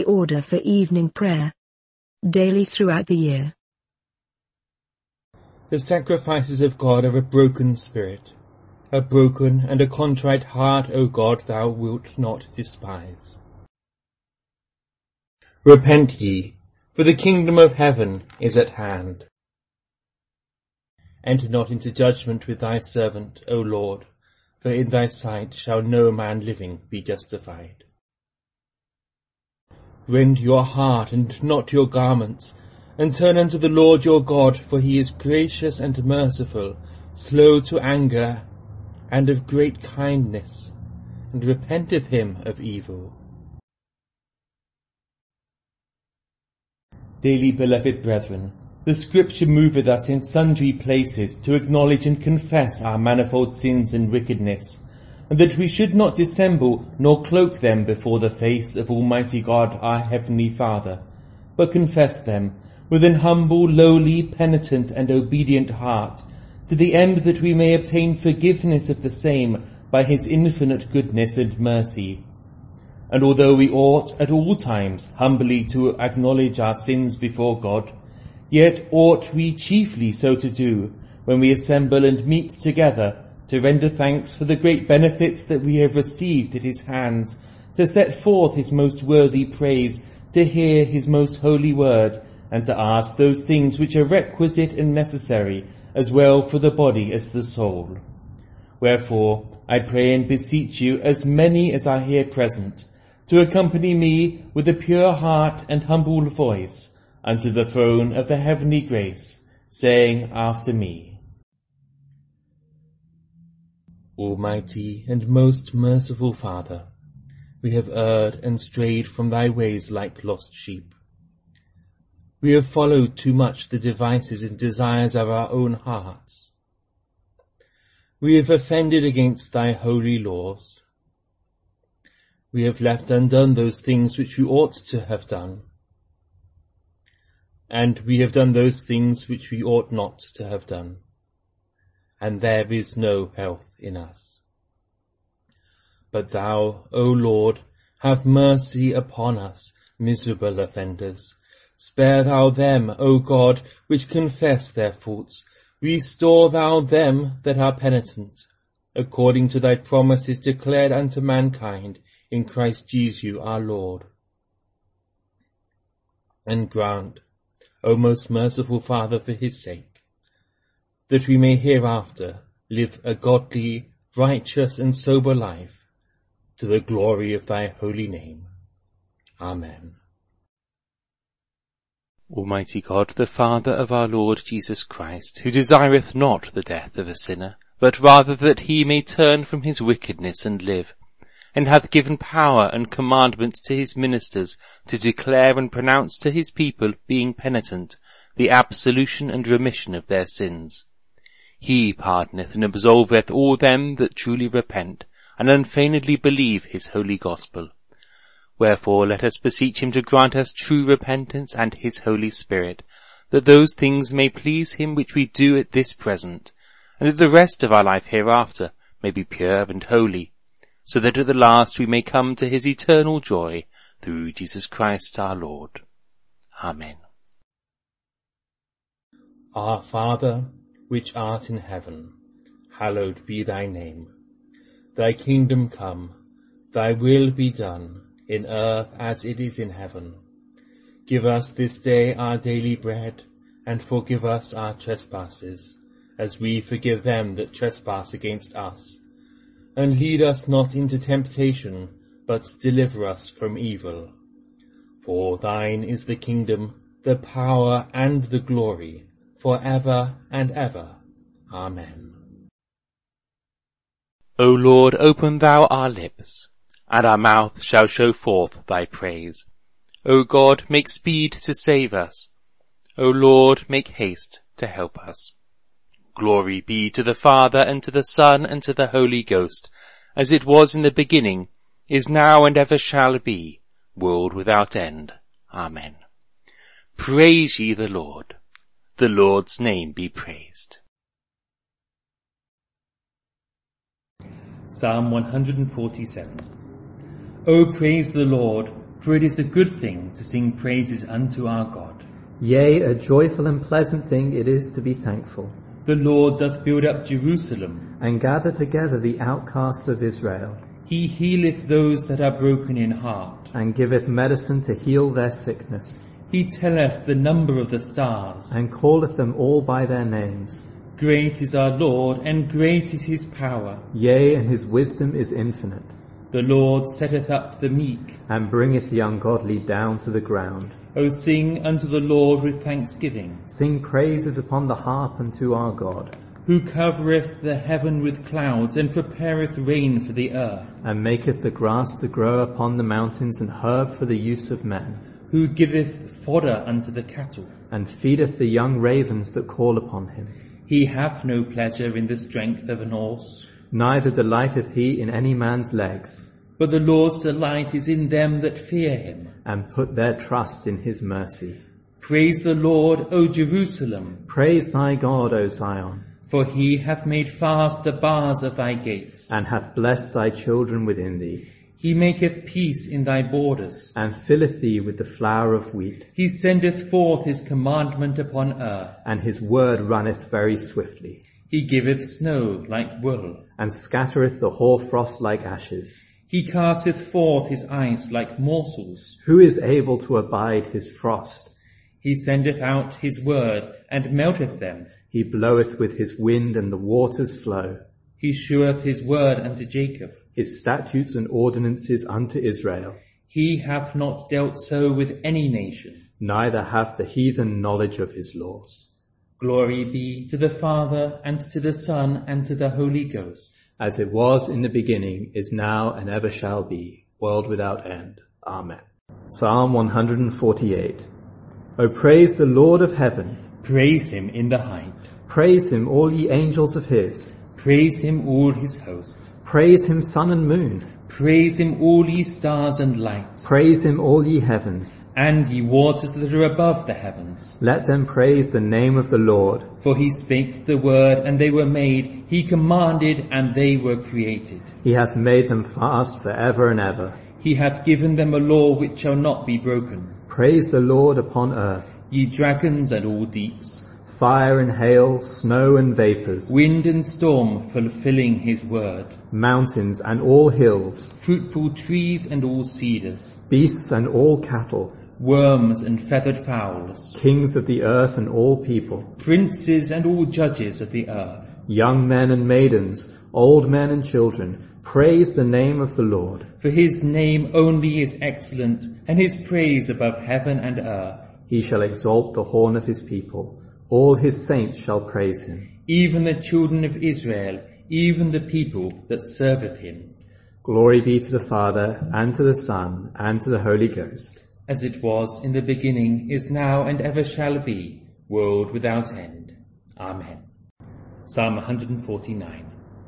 order for evening prayer. Daily throughout the year. The sacrifices of God are a broken spirit. A broken and a contrite heart, O God, thou wilt not despise. Repent ye, for the kingdom of heaven is at hand. Enter not into judgment with thy servant, O Lord, for in thy sight shall no man living be justified. Rend your heart and not your garments, and turn unto the Lord your God, for he is gracious and merciful, slow to anger, and of great kindness, and repenteth him of evil. Dearly beloved brethren, the Scripture moveth us in sundry places to acknowledge and confess our manifold sins and wickedness, and that we should not dissemble nor cloak them before the face of Almighty God our Heavenly Father, but confess them with an humble, lowly, penitent, and obedient heart, to the end that we may obtain forgiveness of the same by his infinite goodness and mercy. And although we ought at all times humbly to acknowledge our sins before God, yet ought we chiefly so to do when we assemble and meet together to render thanks for the great benefits that we have received at his hands, to set forth his most worthy praise, to hear his most holy word, and to ask those things which are requisite and necessary, as well for the body as the soul. Wherefore, I pray and beseech you, as many as are here present, to accompany me with a pure heart and humble voice unto the throne of the heavenly grace, saying after me, Almighty and most merciful Father, we have erred and strayed from thy ways like lost sheep. We have followed too much the devices and desires of our own hearts. We have offended against thy holy laws. We have left undone those things which we ought to have done. And we have done those things which we ought not to have done. And there is no health in us. But thou, O Lord, have mercy upon us, miserable offenders. Spare thou them, O God, which confess their faults. Restore thou them that are penitent, according to thy promises declared unto mankind in Christ Jesus our Lord. And grant, O most merciful Father, for his sake, that we may hereafter live a godly, righteous, and sober life, to the glory of thy holy name. Amen. Almighty God, the Father of our Lord Jesus Christ, who desireth not the death of a sinner, but rather that he may turn from his wickedness and live, and hath given power and commandment to his ministers to declare and pronounce to his people, being penitent, the absolution and remission of their sins. He pardoneth and absolveth all them that truly repent, and unfeignedly believe his holy gospel. Wherefore let us beseech him to grant us true repentance and his Holy Spirit, that those things may please him which we do at this present, and that the rest of our life hereafter may be pure and holy, so that at the last we may come to his eternal joy, through Jesus Christ our Lord. Amen. Our Father, which art in heaven, hallowed be thy name. Thy kingdom come, thy will be done, in earth as it is in heaven. Give us this day our daily bread, and forgive us our trespasses, as we forgive them that trespass against us. And lead us not into temptation, but deliver us from evil. For thine is the kingdom, the power, and the glory, for ever and ever. Amen. O Lord, open thou our lips, and our mouth shall show forth thy praise. O God, make speed to save us. O Lord, make haste to help us. Glory be to the Father, and to the Son, and to the Holy Ghost, as it was in the beginning, is now, and ever shall be, world without end. Amen. Praise ye the Lord. The Lord's name be praised. Psalm 147. O praise the Lord, For it is a good thing to sing praises unto our God. Yea, a joyful and pleasant thing it is to be thankful. The Lord doth build up Jerusalem, And gather together the outcasts of Israel, he healeth those that are broken in heart. and giveth medicine to heal their sickness, He telleth the number of the stars. and calleth them all by their names. Great is our Lord, and great is his power. Yea, and his wisdom is infinite, The Lord setteth up the meek. and bringeth the ungodly down to the ground. O sing unto the Lord with thanksgiving, Sing praises upon the harp unto our God, who covereth the heaven with clouds, and prepareth rain for the earth, and maketh the grass to grow upon the mountains, and herb for the use of men, who giveth fodder unto the cattle. and feedeth the young ravens that call upon him. He hath no pleasure in the strength of an horse, Neither delighteth he in any man's legs, but the Lord's delight is in them that fear him. and put their trust in his mercy. Praise the Lord, O Jerusalem, Praise thy God, O Zion, for he hath made fast the bars of thy gates. and hath blessed thy children within thee, He maketh peace in thy borders. and filleth thee with the flour of wheat, He sendeth forth his commandment upon earth. and his word runneth very swiftly, He giveth snow like wool. and scattereth the hoarfrost like ashes. He casteth forth his ice like morsels. Who is able to abide his frost? He sendeth out his word, and melteth them. He bloweth with his wind, and the waters flow. He sheweth his word unto Jacob. His statutes and ordinances unto Israel. He hath not dealt so with any nation. Neither hath the heathen knowledge of his laws. Glory be to the Father, and to the Son, and to the Holy Ghost. As it was in the beginning, is now, and ever shall be, world without end. Amen. Psalm 148. O praise the Lord of heaven. Praise him in the height. Praise him, all ye angels of his. Praise him, all his host. Praise him, sun and moon. Praise him, all ye stars and light, Praise him, all ye heavens. and ye waters that are above the heavens. Let them praise the name of the Lord. For he spake the word, and they were made. He commanded, and they were created. He hath made them fast for ever and ever. He hath given them a law which shall not be broken. Praise the Lord upon earth. Ye dragons and all deeps, Fire and hail, snow and vapors, wind and storm fulfilling his word, mountains and all hills, fruitful trees and all cedars, beasts and all cattle, worms and feathered fowls, kings of the earth and all people, princes and all judges of the earth. young men and maidens, old men and children, praise the name of the Lord. For his name only is excellent, and his praise above heaven and earth. He shall exalt the horn of his people. All his saints shall praise him. Even the children of Israel, even the people that serveth him. Glory be to the Father, and to the Son, and to the Holy Ghost. As it was in the beginning, is now, and ever shall be, world without end. Amen. Psalm 149.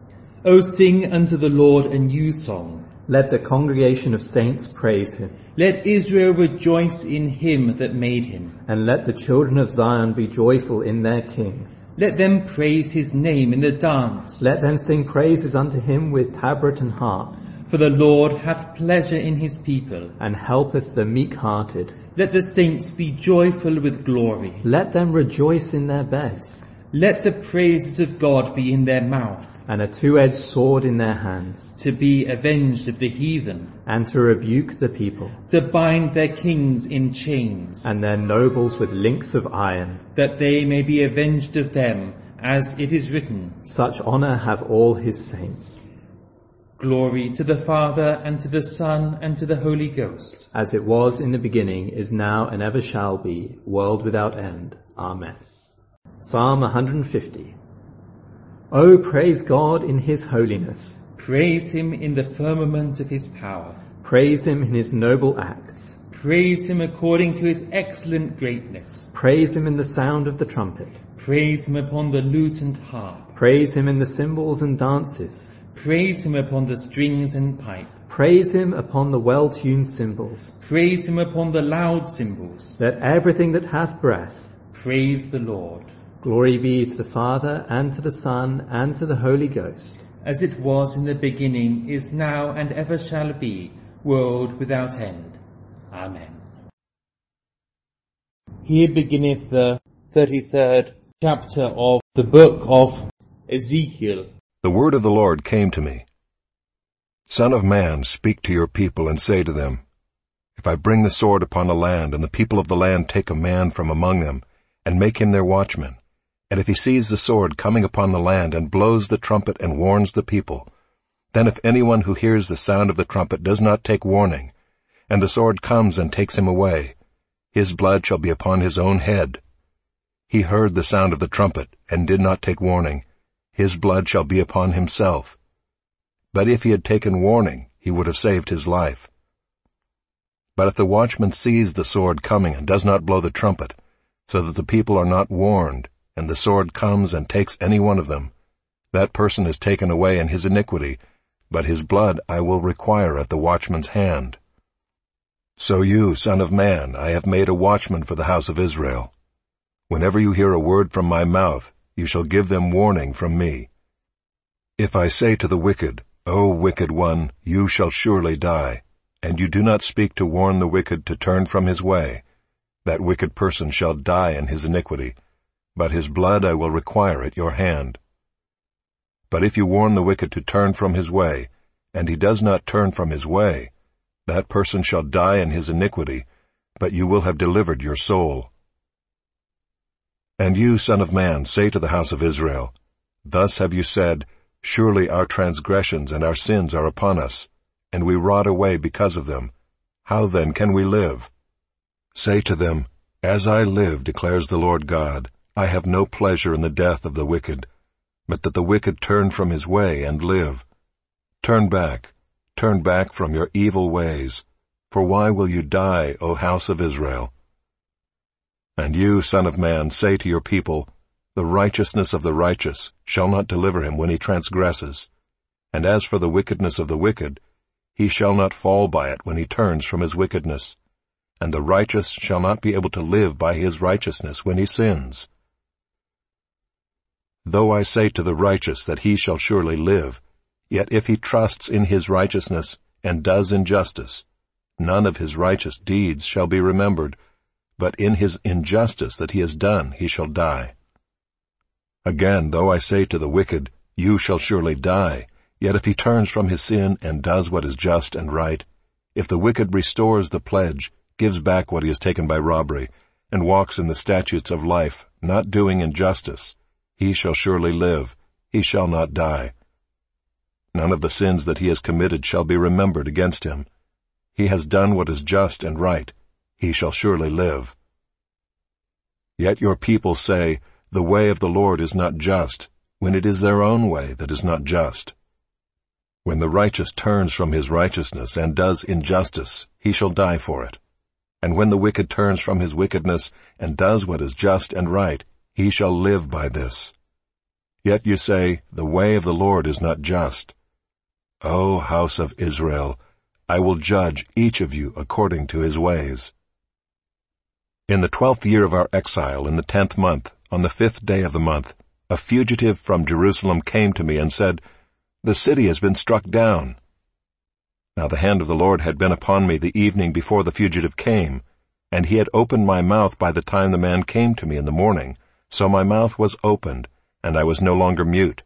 O sing unto the Lord a new song. Let the congregation of saints praise him. Let Israel rejoice in him that made him. And let the children of Zion be joyful in their King. Let them praise his name in the dance. Let them sing praises unto him with tabret and harp. For the Lord hath pleasure in his people, and helpeth the meek-hearted. Let the saints be joyful with glory. Let them rejoice in their beds. Let the praises of God be in their mouth, and a two-edged sword in their hands, to be avenged of the heathen, and to rebuke the people, to bind their kings in chains, and their nobles with links of iron. that they may be avenged of them, as it is written, Such honour have all his saints. Glory to the Father, and to the Son, and to the Holy Ghost. As it was in the beginning, is now, and ever shall be, world without end. Amen. Psalm 150. O praise God in his holiness. Praise him in the firmament of his power. Praise him in his noble acts. Praise him according to his excellent greatness. Praise him in the sound of the trumpet. Praise him upon the lute and harp. Praise him in the cymbals and dances. Praise him upon the strings and pipe. Praise him upon the well-tuned cymbals. Praise him upon the loud cymbals. Let everything that hath breath Praise the Lord. glory be to the Father, and to the Son, and to the Holy Ghost. As it was in the beginning, is now, and ever shall be, world without end. Amen. Here beginneth the 33rd chapter of the book of Ezekiel. The word of the Lord came to me. Son of man, speak to your people and say to them, if I bring the sword upon a land, and the people of the land take a man from among them, and make him their watchman, and if he sees the sword coming upon the land, and blows the trumpet and warns the people, then if anyone who hears the sound of the trumpet does not take warning, and the sword comes and takes him away, his blood shall be upon his own head. He heard the sound of the trumpet, and did not take warning, his blood shall be upon himself. But if he had taken warning, he would have saved his life. But if the watchman sees the sword coming and does not blow the trumpet, so that the people are not warned, and the sword comes and takes any one of them, that person is taken away in his iniquity, but his blood I will require at the watchman's hand. So you, son of man, I have made a watchman for the house of Israel. Whenever you hear a word from my mouth, you shall give them warning from me. If I say to the wicked, O wicked one, you shall surely die, and you do not speak to warn the wicked to turn from his way, that wicked person shall die in his iniquity, but his blood I will require at your hand. But if you warn the wicked to turn from his way, and he does not turn from his way, that person shall die in his iniquity, but you will have delivered your soul. And you, son of man, say to the house of Israel, thus have you said, surely our transgressions and our sins are upon us, and we rot away because of them. How then can we live? Say to them, as I live, declares the Lord God, I have no pleasure in the death of the wicked, but that the wicked turn from his way and live. Turn back from your evil ways, for why will you die, O house of Israel? And you, son of man, say to your people, the righteousness of the righteous shall not deliver him when he transgresses, and as for the wickedness of the wicked, he shall not fall by it when he turns from his wickedness, and the righteous shall not be able to live by his righteousness when he sins. Though I say to the righteous that he shall surely live, yet if he trusts in his righteousness and does injustice, none of his righteous deeds shall be remembered, but in his injustice that he has done he shall die. Again, though I say to the wicked, you shall surely die, yet if he turns from his sin and does what is just and right, if the wicked restores the pledge, gives back what he has taken by robbery, and walks in the statutes of life, not doing injustice, he shall surely live, he shall not die. None of the sins that he has committed shall be remembered against him. He has done what is just and right, he shall surely live. Yet your people say, the way of the Lord is not just, when it is their own way that is not just. When the righteous turns from his righteousness and does injustice, he shall die for it. And when the wicked turns from his wickedness and does what is just and right, he shall live by this. Yet you say, the way of the Lord is not just. O house of Israel, I will judge each of you according to his ways. In the 12th year of our exile, in the 10th month, on the 5th day of the month, a fugitive from Jerusalem came to me and said, the city has been struck down. Now the hand of the Lord had been upon me the evening before the fugitive came, and he had opened my mouth by the time the man came to me in the morning, so my mouth was opened, and I was no longer mute.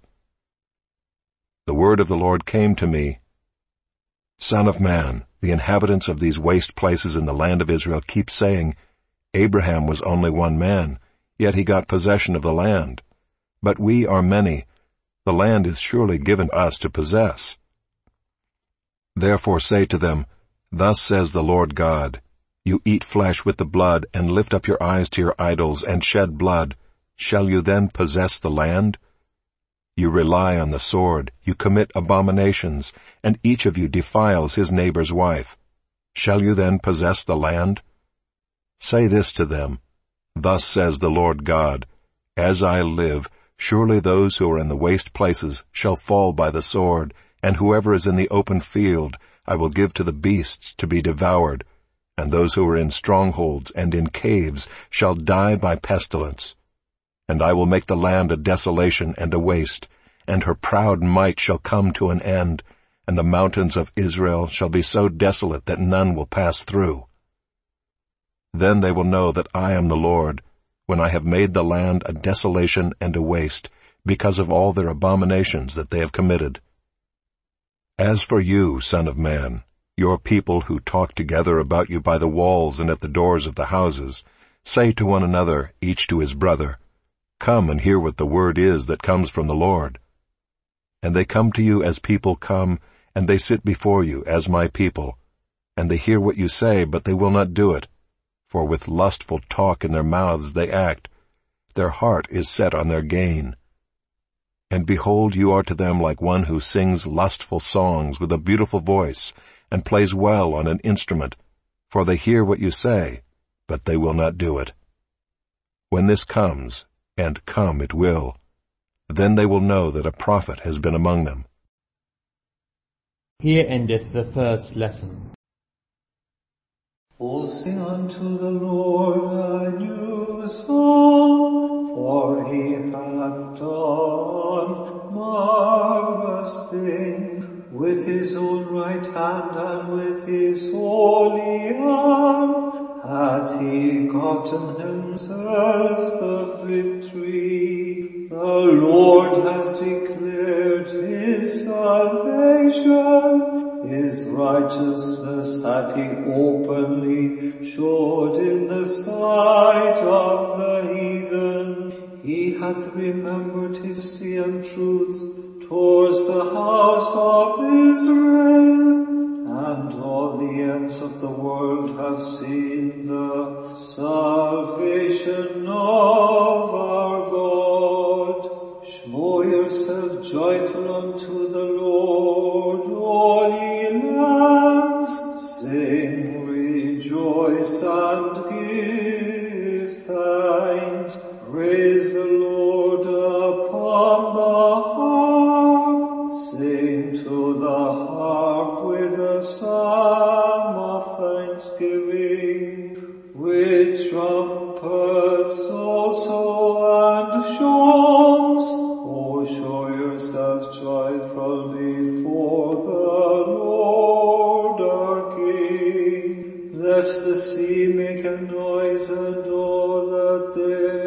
The word of the Lord came to me, Son of man, the inhabitants of these waste places in the land of Israel keep saying, Abraham was only one man, yet he got possession of the land. But we are many. The land is surely given us to possess. Therefore say to them, Thus says the Lord God, You eat flesh with the blood, and lift up your eyes to your idols, and shed blood. Shall you then possess the land? You rely on the sword, you commit abominations, and each of you defiles his neighbor's wife. Shall you then possess the land? Say this to them, Thus says the Lord God, As I live, surely those who are in the waste places shall fall by the sword, and whoever is in the open field I will give to the beasts to be devoured, and those who are in strongholds and in caves shall die by pestilence. And I will make the land a desolation and a waste, and her proud might shall come to an end, and the mountains of Israel shall be so desolate that none will pass through. Then they will know that I am the Lord, when I have made the land a desolation and a waste, because of all their abominations that they have committed. As for you, Son of Man, your people who talk together about you by the walls and at the doors of the houses, say to one another, each to his brother, Come and hear what the word is that comes from the Lord. And they come to you as people come, and they sit before you as my people, and they hear what you say, but they will not do it. For with lustful talk in their mouths they act. Their heart is set on their gain. And behold, you are to them like one who sings lustful songs with a beautiful voice, and plays well on an instrument, for they hear what you say, but they will not do it. When this comes, and come it will, then they will know that a prophet has been among them. Here endeth the first lesson. O sing unto the Lord a new song, for he hath done marvelous things. With his own right hand and with his holy arm hath he gotten himself the victory. The Lord has declared his salvation. His righteousness hath he openly showed in the sight of the heathen. He hath remembered his mercy and truth towards the house of Israel, and all the ends of the world have seen the salvation of our God. Show yourself joyful unto the Lord, all ye lands. Sing, rejoice, and give thanks. Praise the Lord upon the harp. Sing to the harp with a psalm of thanksgiving, with trumpets also and shawms. O show yourself joyful before the Lord our King. Let the sea make a noise and all that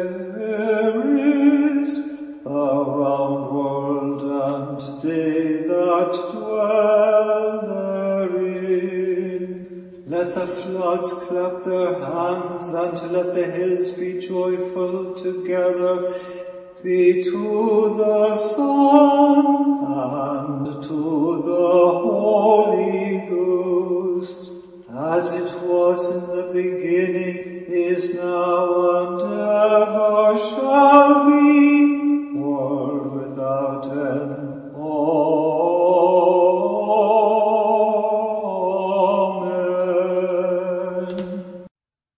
there is, the round world and they that dwell therein. Let the floods clap their hands, and let the hills be joyful together. Be to the Son and to the Holy Ghost, as it was in the beginning, is now, and ever shall be, world without end. Amen.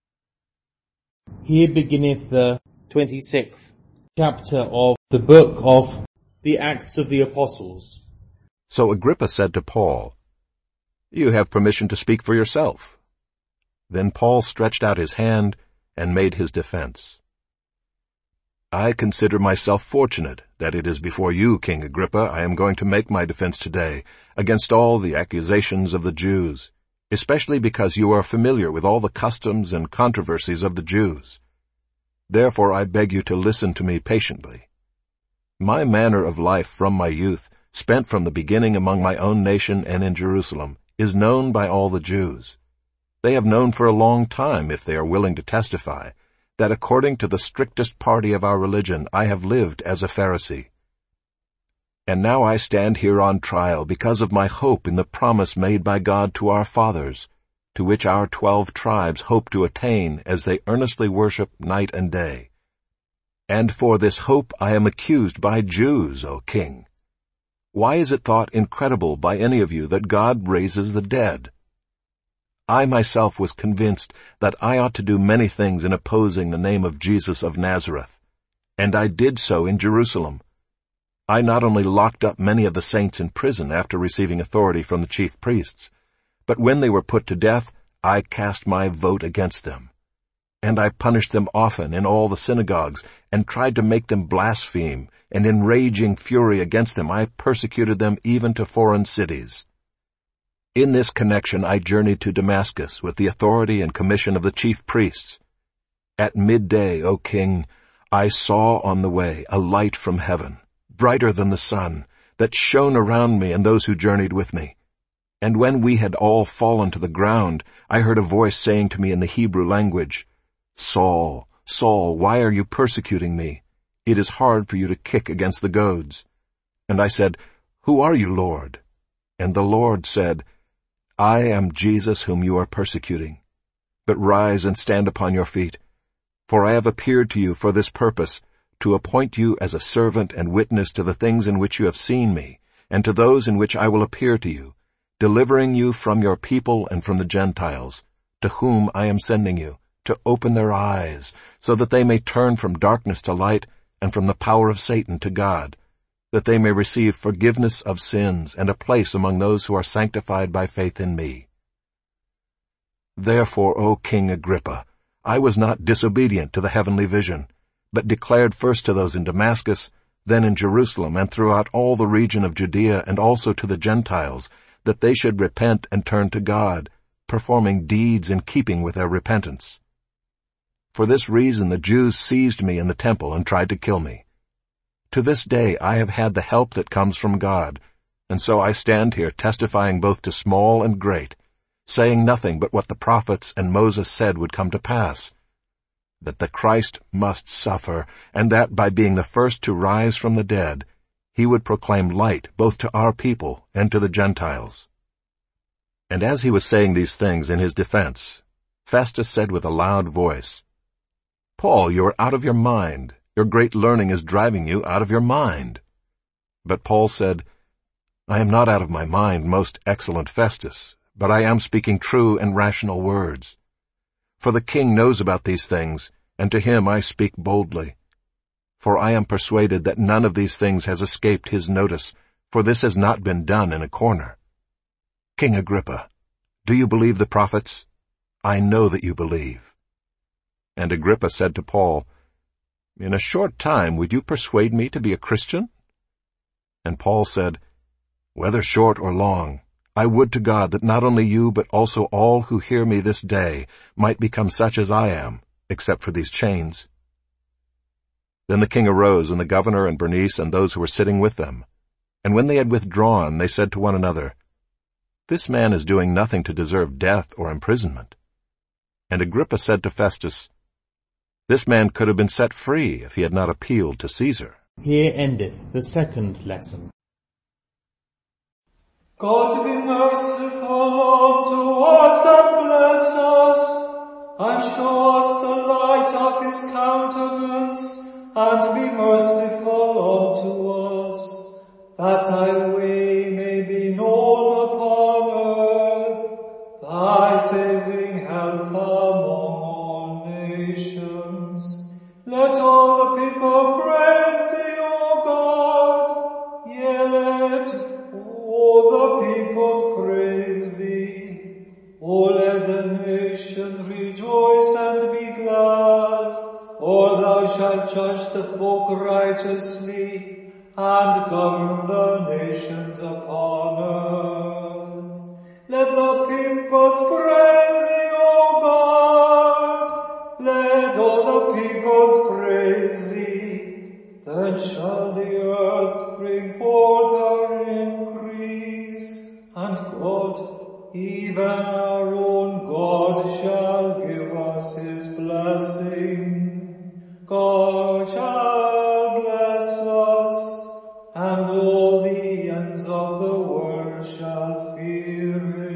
Here beginneth the 26th chapter of the book of the Acts of the Apostles. So Agrippa said to Paul, You have permission to speak for yourself. Then Paul stretched out his hand and made his defense. I consider myself fortunate that it is before you, King Agrippa, I am going to make my defense today against all the accusations of the Jews, especially because you are familiar with all the customs and controversies of the Jews. Therefore I beg you to listen to me patiently. My manner of life from my youth, spent from the beginning among my own nation and in Jerusalem, is known by all the Jews. They have known for a long time, if they are willing to testify, that according to the strictest party of our religion I have lived as a Pharisee. And now I stand here on trial because of my hope in the promise made by God to our fathers, to which our 12 tribes hope to attain as they earnestly worship night and day. And for this hope I am accused by Jews, O King. Why is it thought incredible by any of you that God raises the dead? I myself was convinced that I ought to do many things in opposing the name of Jesus of Nazareth, and I did so in Jerusalem. I not only locked up many of the saints in prison after receiving authority from the chief priests, but when they were put to death, I cast my vote against them. And I punished them often in all the synagogues, and tried to make them blaspheme, and in raging fury against them I persecuted them even to foreign cities. In this connection I journeyed to Damascus with the authority and commission of the chief priests. At midday, O king, I saw on the way a light from heaven, brighter than the sun, that shone around me and those who journeyed with me. And when we had all fallen to the ground, I heard a voice saying to me in the Hebrew language, Saul, Saul, why are you persecuting me? It is hard for you to kick against the goads. And I said, Who are you, Lord? And the Lord said, I am Jesus whom you are persecuting. But rise and stand upon your feet. For I have appeared to you for this purpose, to appoint you as a servant and witness to the things in which you have seen me, and to those in which I will appear to you, delivering you from your people and from the Gentiles, to whom I am sending you, to open their eyes, so that they may turn from darkness to light, and from the power of Satan to God, that they may receive forgiveness of sins and a place among those who are sanctified by faith in me. Therefore, O King Agrippa, I was not disobedient to the heavenly vision, but declared first to those in Damascus, then in Jerusalem, and throughout all the region of Judea, and also to the Gentiles, that they should repent and turn to God, performing deeds in keeping with their repentance. For this reason the Jews seized me in the temple and tried to kill me. To this day I have had the help that comes from God, and so I stand here testifying both to small and great, saying nothing but what the prophets and Moses said would come to pass, that the Christ must suffer, and that by being the first to rise from the dead, he would proclaim light both to our people and to the Gentiles. And as he was saying these things in his defense, Festus said with a loud voice, Paul, you are out of your mind. Your great learning is driving you out of your mind. But Paul said, I am not out of my mind, most excellent Festus, but I am speaking true and rational words. For the king knows about these things, and to him I speak boldly. For I am persuaded that none of these things has escaped his notice, for this has not been done in a corner. King Agrippa, do you believe the prophets? I know that you believe. And Agrippa said to Paul, In a short time would you persuade me to be a Christian? And Paul said, Whether short or long, I would to God that not only you but also all who hear me this day might become such as I am, except for these chains. Then the king arose, and the governor and Bernice and those who were sitting with them. And when they had withdrawn, they said to one another, This man is doing nothing to deserve death or imprisonment. And Agrippa said to Festus, This man could have been set free if he had not appealed to Caesar. Here endeth the second lesson. God be merciful unto us and bless us, and show us the light of his countenance, and be merciful unto us, that thy way may be known upon earth, thy saving health among all nations. Let all the people praise thee, O God. Yea, let all the people praise thee. O let the nations rejoice and be glad. For thou shalt judge the folk righteously, and govern the nations upon earth. Let the peoples praise thee, O God. Let all the peoples praise thee. Then shall the earth bring forth her increase, and God, even our own God, shall give us his blessing. God shall bless us, and all the ends of the world shall fear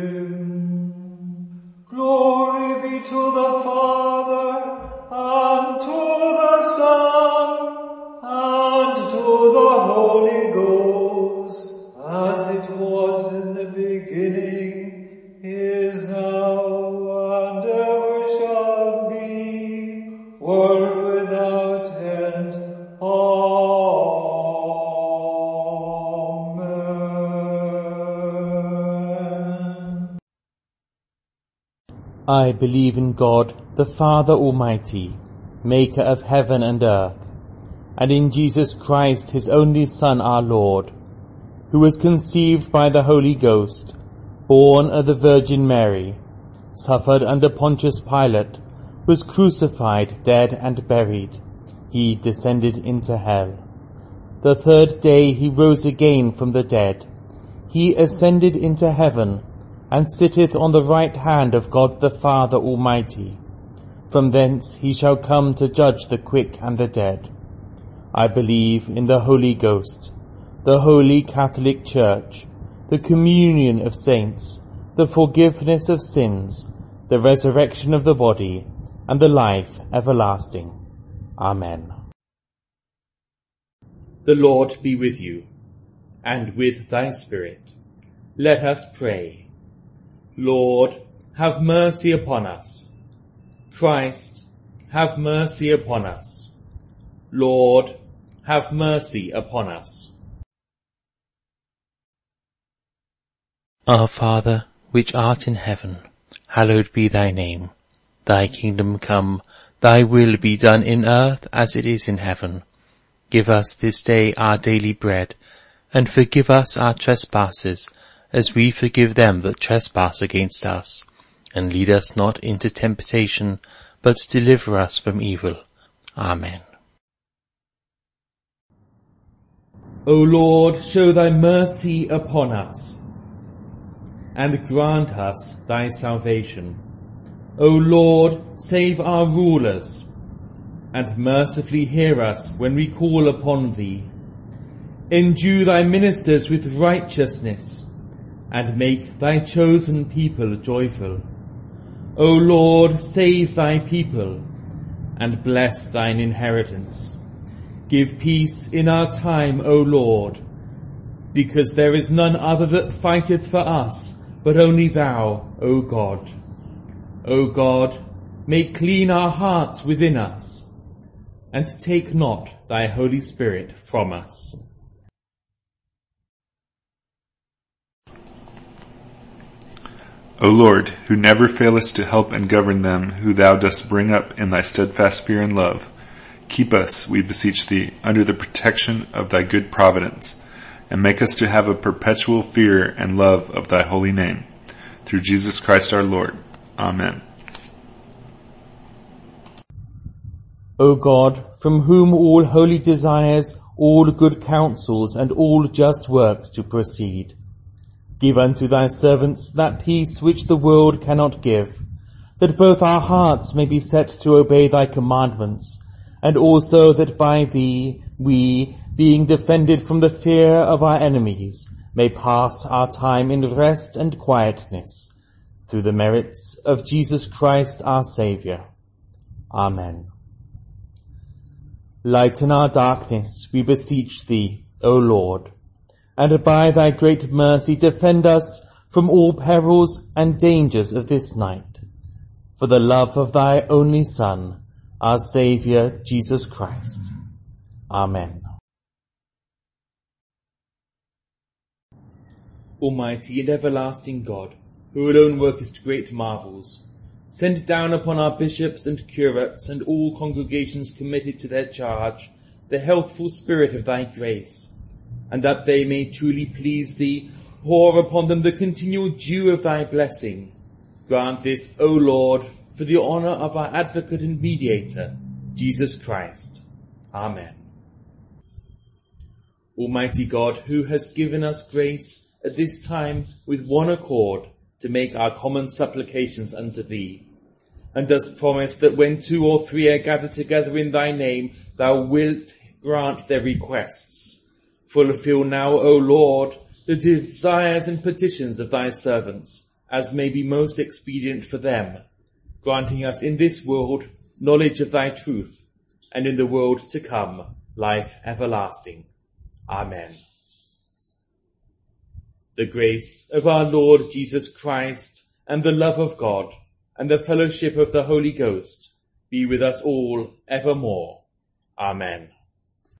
him. Glory be to the Father, and to the Son, and to the Holy Ghost, as it was in the beginning, is now, and ever shall be, world without end. Amen. I believe in God, the Father Almighty, maker of heaven and earth, and in Jesus Christ, his only Son, our Lord, who was conceived by the Holy Ghost, born of the Virgin Mary, suffered under Pontius Pilate, was crucified, dead and buried. He descended into hell. The third day he rose again from the dead. He ascended into heaven, and sitteth on the right hand of God the Father Almighty. From thence he shall come to judge the quick and the dead. I believe in the Holy Ghost, the Holy Catholic Church, the communion of saints, the forgiveness of sins, the resurrection of the body, and the life everlasting. Amen. The Lord be with you, and with thy spirit. Let us pray. Lord, have mercy upon us. Christ, have mercy upon us. Lord, have mercy upon us. Our Father, which art in heaven, hallowed be thy name. Thy kingdom come, thy will be done in earth as it is in heaven. Give us this day our daily bread, and forgive us our trespasses, as we forgive them that trespass against us. And lead us not into temptation, but deliver us from evil. Amen. O Lord, show thy mercy upon us, and grant us thy salvation. O Lord, save our rulers, and mercifully hear us when we call upon thee. Endue thy ministers with righteousness, and make thy chosen people joyful. O Lord, save thy people, and bless thine inheritance. Give peace in our time, O Lord, because there is none other that fighteth for us, but only thou, O God. O God, make clean our hearts within us, and take not thy Holy Spirit from us. O Lord, who never failest to help and govern them who thou dost bring up in thy steadfast fear and love, keep us, we beseech thee, under the protection of thy good providence, and make us to have a perpetual fear and love of thy holy name. Through Jesus Christ our Lord. Amen. O God, from whom all holy desires, all good counsels, and all just works do proceed, give unto thy servants that peace which the world cannot give, that both our hearts may be set to obey thy commandments, and also that by thee we, being defended from the fear of our enemies, may pass our time in rest and quietness, through the merits of Jesus Christ our Saviour. Amen. Lighten our darkness, we beseech thee, O Lord, and by thy great mercy defend us from all perils and dangers of this night, for the love of thy only Son, our Saviour, Jesus Christ. Amen. Almighty and everlasting God, who alone workest great marvels, send down upon our bishops and curates and all congregations committed to their charge the healthful spirit of thy grace, and that they may truly please thee, pour upon them the continual dew of thy blessing. Grant this, O Lord, for the honour of our advocate and mediator, Jesus Christ. Amen. Almighty God, who hast given us grace at this time with one accord to make our common supplications unto thee, and dost promise that when 2 or 3 are gathered together in thy name, thou wilt grant their requests. Fulfill now, O Lord, the desires and petitions of thy servants, as may be most expedient for them, granting us in this world knowledge of thy truth, and in the world to come life everlasting. Amen. The grace of our Lord Jesus Christ, and the love of God, and the fellowship of the Holy Ghost be with us all evermore. Amen.